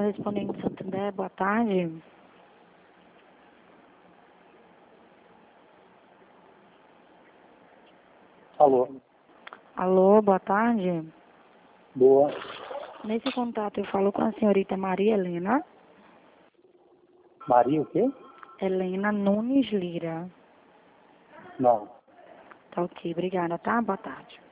correspondente Santander, boa tarde. Alô? Alô, boa tarde. Boa. Nesse contato eu falo com a senhorita Maria Helena. Maria o quê? Helena Nunes Lira. Não. Tá ok, obrigada, tá? Boa tarde.